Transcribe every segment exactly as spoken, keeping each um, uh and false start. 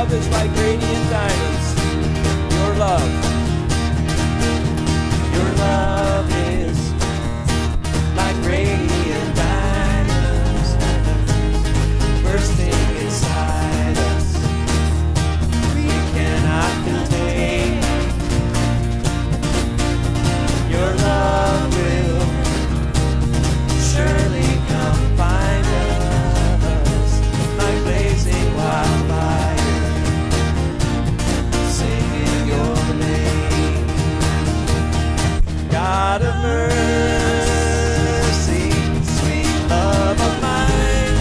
love is like radiant diamonds. Your love. Your love is like radiant diamonds bursting inside us. We cannot contain. Your love will surely come find us like blazing wildfire, singing your name. God of mercy, sweet love of mine,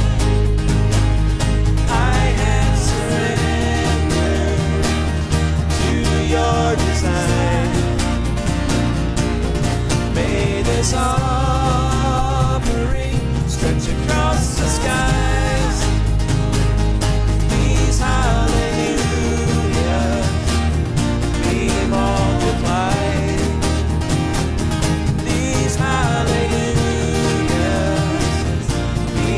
I have surrendered to your design. May this offering stretch across the skies. These hallelujahs be multiplied. These hallelujahs be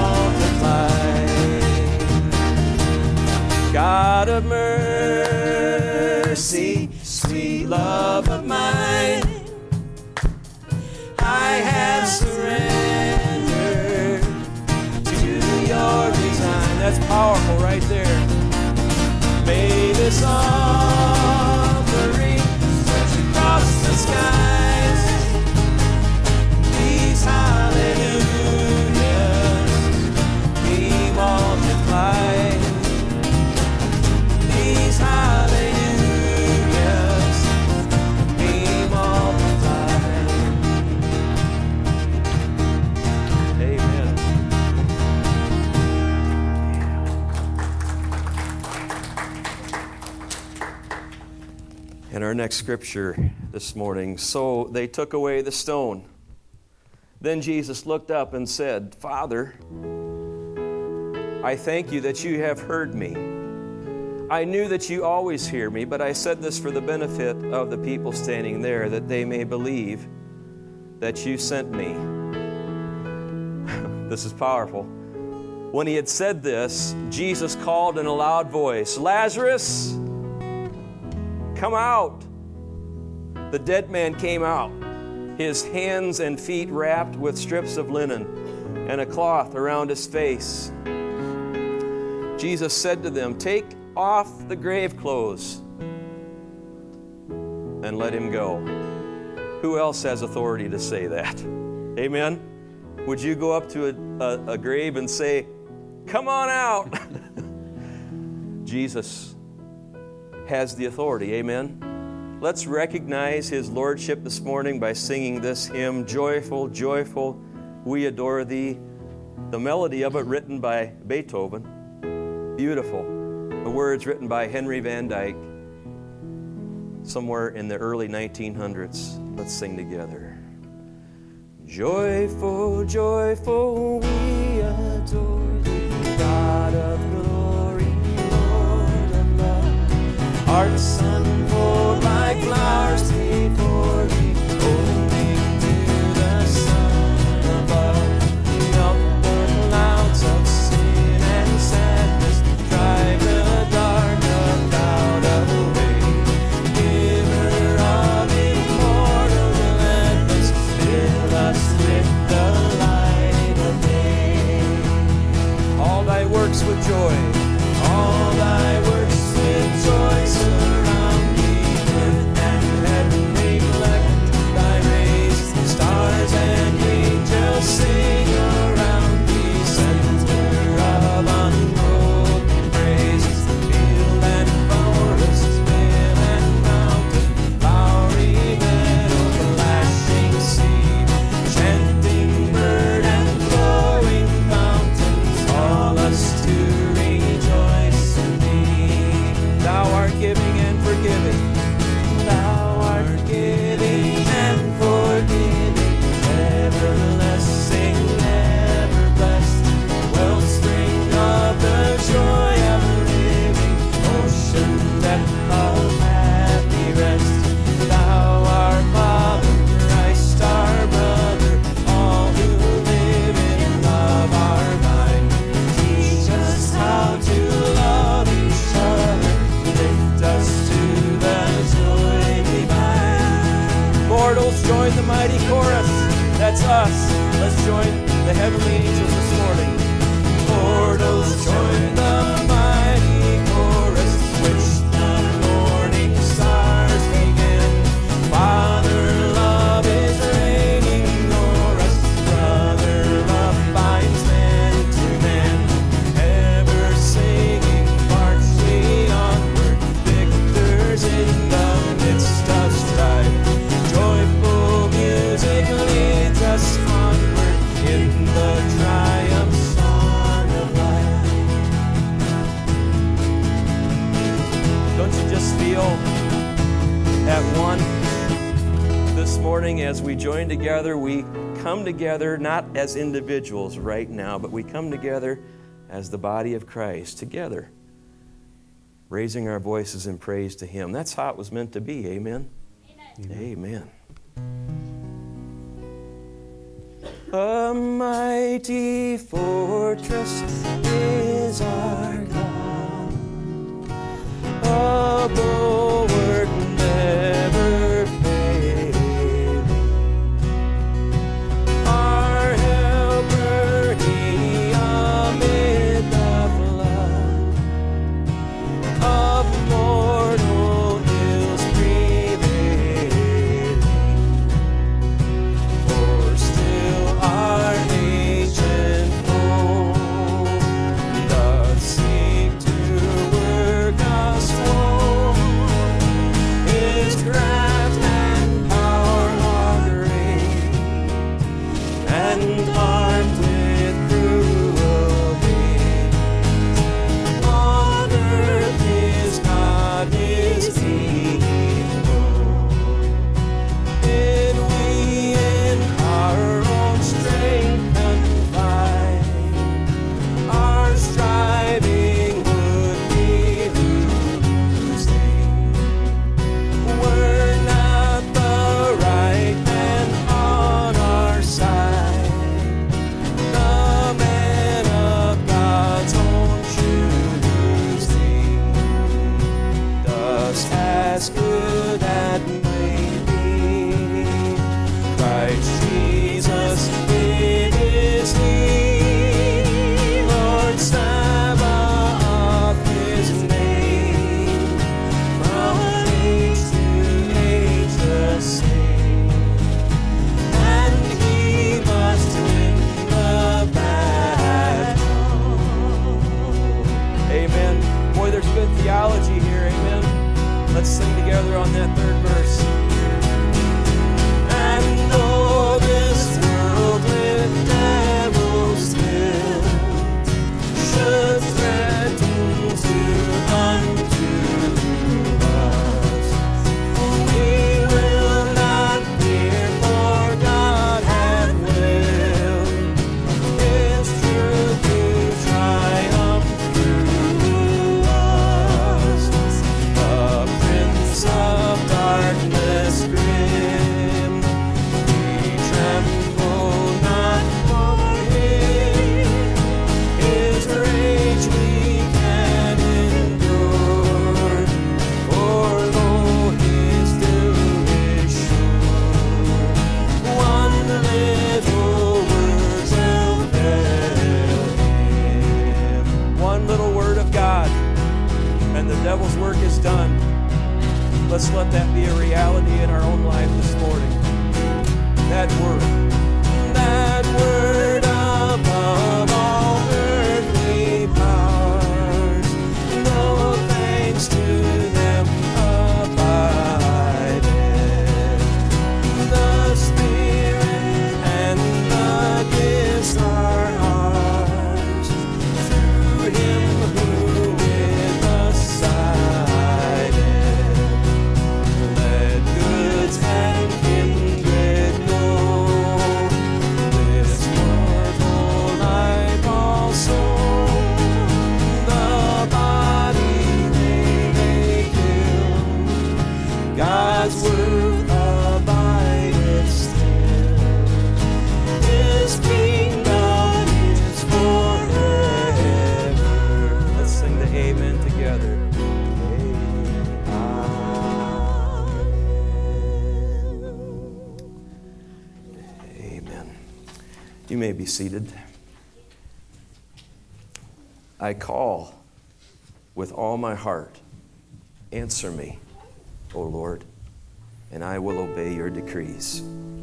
multiplied. God of mercy, sweet love of mine, I have surrendered to your design. That's powerful right there. May this offering stretch across the skies. These hallelujahs be multiplied. These hallelujahs be multiplied. Amen. And our next scripture this morning. So they took away the stone. Then Jesus looked up and said, Father, I thank you that you have heard me. I knew that you always hear me, but I said this for the benefit of the people standing there, that they may believe that you sent me. This is powerful. When he had said this, Jesus called in a loud voice, Lazarus, come out. The dead man came out, his hands and feet wrapped with strips of linen and a cloth around his face. Jesus said to them, take off the grave clothes and let him go. Who else has authority to say that? Amen? Would you go up to a, a, a grave and say, come on out? Jesus has the authority. Amen? Let's recognize his lordship this morning by singing this hymn, Joyful, Joyful, We Adore Thee. The melody of it written by Beethoven. Beautiful. The words written by Henry Van Dyke. Somewhere in the early nineteen hundreds. Let's sing together. Joyful, joyful, we adore thee, God of glory, Lord of love. Hearts unfold like flowers before thee, holding to the sun above. Melt the clouds of sin and sadness, drive the dark cloud away. Giver of immortal gladness, fill us with the light of day. All thy works with joy, all thy works with joy surround the earth and heaven reflect thy rays. Stars and angels sing around thee, center of unbroken praises. Field and forest, hill and mountain, flowery meadow, flashing sea, chanting bird and flowing fountains, call us to rejoice in thee. morning as we join together, we come together not as individuals right now, but we come together as the body of Christ, together, raising our voices in praise to Him. That's how it was meant to be. Amen? Amen. Amen. A mighty fortress is our God, a bulwark never failing, our helper He amid the flood of mortal ills prevailing. For still our ancient foe does seek to work us woe. His craft and power are great, and armed with cruel hate. On earth his God is equal. Did we in our own strength confide, our striving would be losing. Were not the right man on our side, the man of God's own choosing, does as good that may be. Christ Jesus, it is He, Lord Sabaoth His name, from age to age the same, and He must win the battle. Amen. Boy, there's good theology here. Amen. Let's sing together on that third verse. And though this world with devils filled should threaten to unto us, we will not fear, for God hath willed His truth to triumph through us. The Prince of Darkness grim, we tremble not for Him. His rage we can endure, for lo, His doom is sure. One little word will fail Him. One little word of God, and the devil's work is done. Let's let that be a reality in our own life this morning. That word, that word above all earthly powers, no thanks to them abideth. The Spirit and the gifts are ours, through Him who with us sideth. Let goods and kindred know, this mortal life also, the body they may kill, God's word abideth still. His kingdom is forever. Let's sing the amen together. Amen. You may be seated. I call with all my heart. Answer me, O Lord, and I will obey your decrees.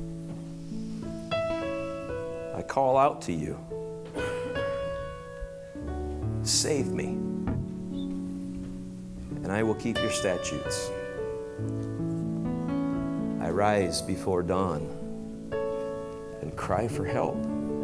I call out to you. Save me, and I will keep your statutes. I rise before dawn and cry for help.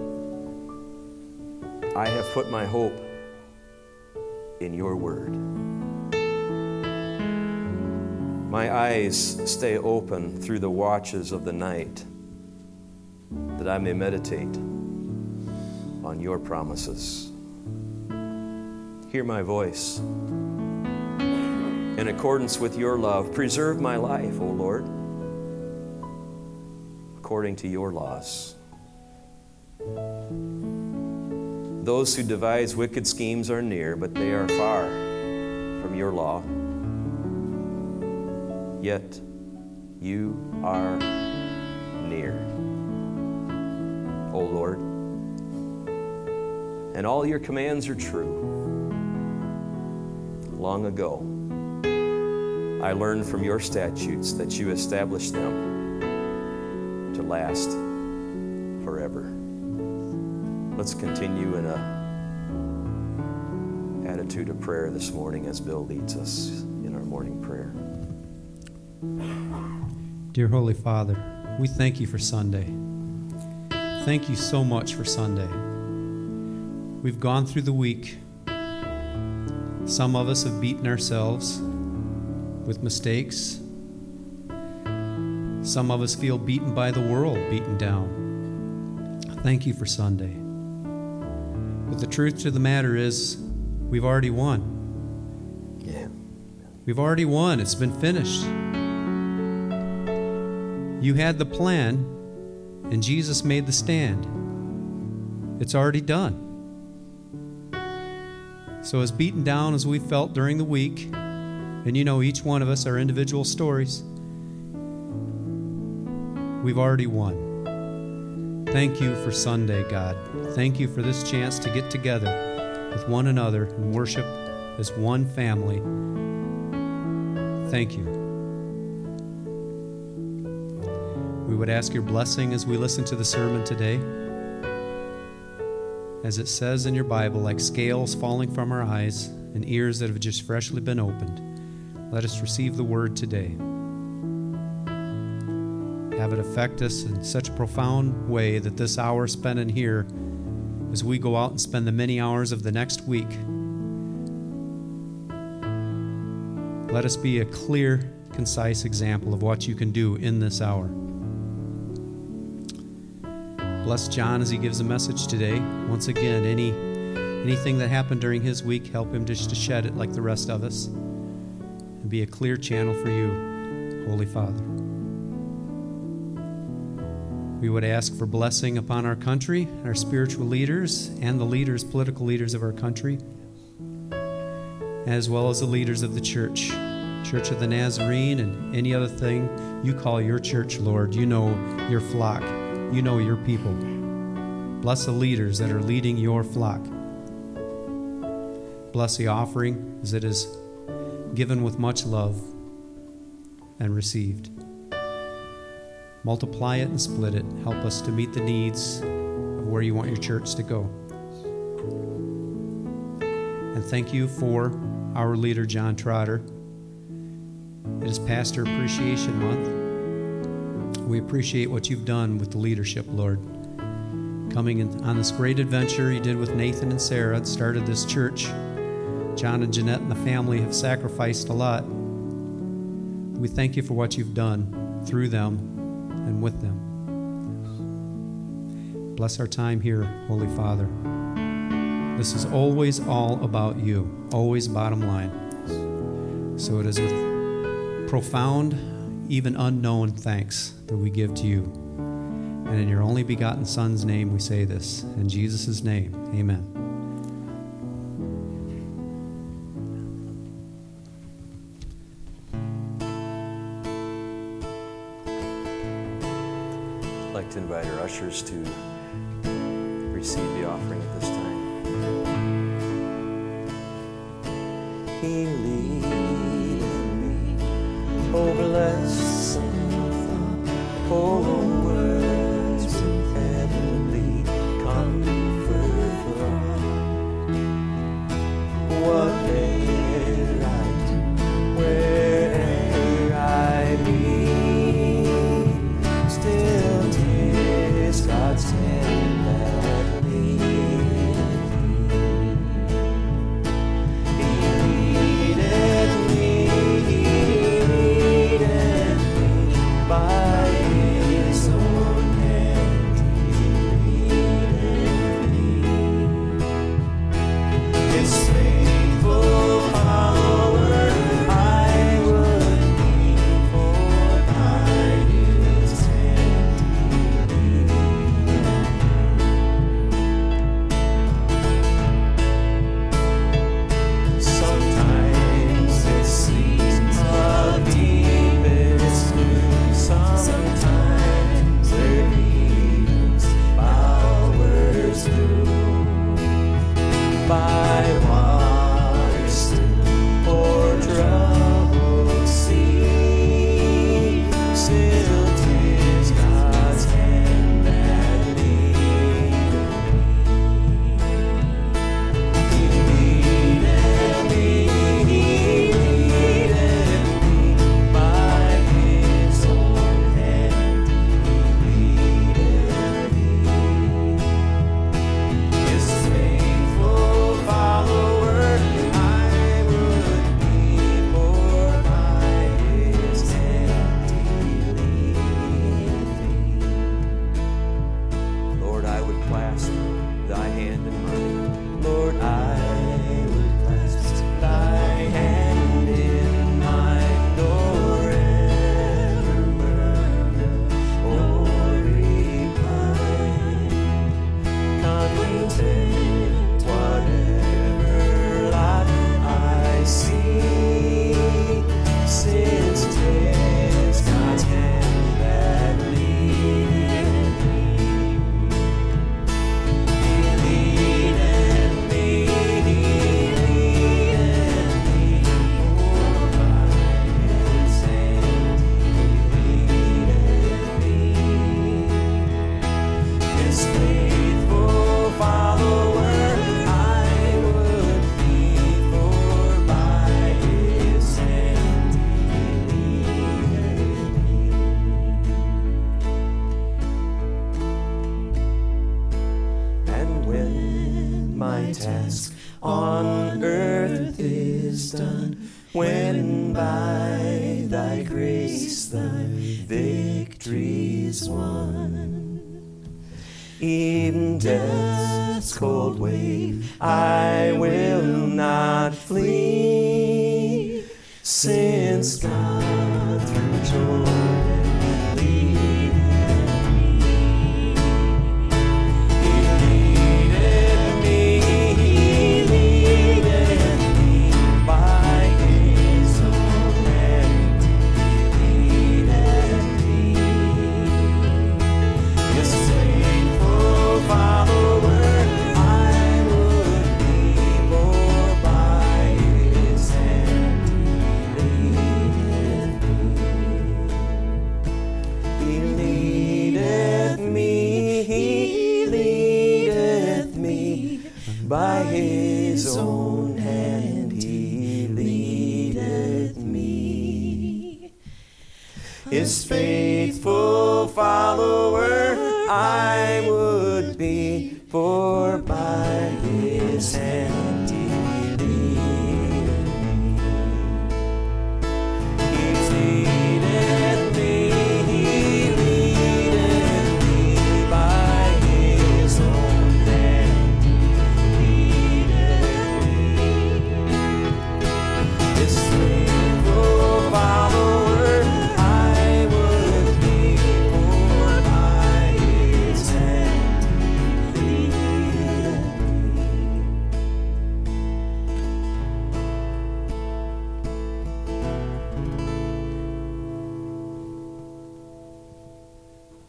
I have put my hope in your word. my eyes stay open through the watches of the night, that I may meditate on your promises. Hear my voice. In accordance with your love, preserve my life, O Lord, according to your laws. Those who devise wicked schemes are near, but they are far from your law. Yet you are near, O Lord, and all your commands are true. Long ago, I learned from your statutes that you established them to last forever. Let's continue in a attitude of prayer this morning as Bill leads us in our morning prayer. Dear Holy Father, we thank you for Sunday. Thank you so much for Sunday. We've gone through the week. Some of us have beaten ourselves with mistakes. Some of us feel beaten by the world, beaten down. Thank you for Sunday. But the truth to the matter is, we've already won. Yeah. We've already won. It's been finished. You had the plan, and Jesus made the stand. It's already done. So as beaten down as we felt during the week, and you know each one of us, our individual stories, we've already won. Thank you for Sunday, God. Thank you for this chance to get together with one another and worship as one family. Thank you. We would ask your blessing as we listen to the sermon today. As it says in your Bible, like scales falling from our eyes and ears that have just freshly been opened, let us receive the word today. Have it affect us in such a profound way that this hour spent in here, as we go out and spend the many hours of the next week, let us be a clear, concise example of what you can do in this hour. Bless John as he gives a message today. Once again, any anything that happened during his week, help him just to shed it like the rest of us and be a clear channel for you, Holy Father. We would ask for blessing upon our country, our spiritual leaders, and the leaders, political leaders of our country, as well as the leaders of the church, Church of the Nazarene, and any other thing you call your church, Lord. You know your flock. You know your people. Bless the leaders that are leading your flock. Bless the offering as it is given with much love and received. Multiply it and split it. Help us to meet the needs of where you want your church to go. And thank you for our leader, John Trotter. It is Pastor Appreciation Month. We appreciate what you've done with the leadership, Lord. Coming in on this great adventure you did with Nathan and Sarah, it started this church. John and Jeanette and the family have sacrificed a lot. We thank you for what you've done through them and with them. Bless our time here, Holy Father. This is always all about you, always bottom line. So it is with profound, even unknown thanks that we give to you. And in your only begotten Son's name we say this. In Jesus' name, amen. I'd like to invite our ushers to receive the offering at this time. He leadeth me over lesson thought, over words of heavenly comfort from. What may I do where'er I be? Still 'tis God's hand that leadeth me. He leadeth by water still or troubled sea, still 'tis God's hand that leadeth me. He leadeth me, He leadeth me by His own hand. He leadeth me. His faithful follower I would be, for by His hand He leadeth me. Lord, I would clasp Thy hand in mine. Lord, I would clasp Thy hand in mine, nor ever murmur or repine. Content whatever lot I see, since 'tis God's hand that leadeth me. He leadeth me, He leadeth me, for by His hand He leadeth me. His faithful follower I would be, for by His hand He leadeth me. And when my task on earth is done, when by Thy grace Thy victory's won, even death's cold wave I will not flee, since God through Jordan leadeth me. He leadeth me, He leadeth me by His own hand. He leadeth me. His faithful follower I would be, for by His hand He leadeth me. He leadeth me, He leadeth me, by His own hand He leadeth me. His faithful follower I would be, for by His hand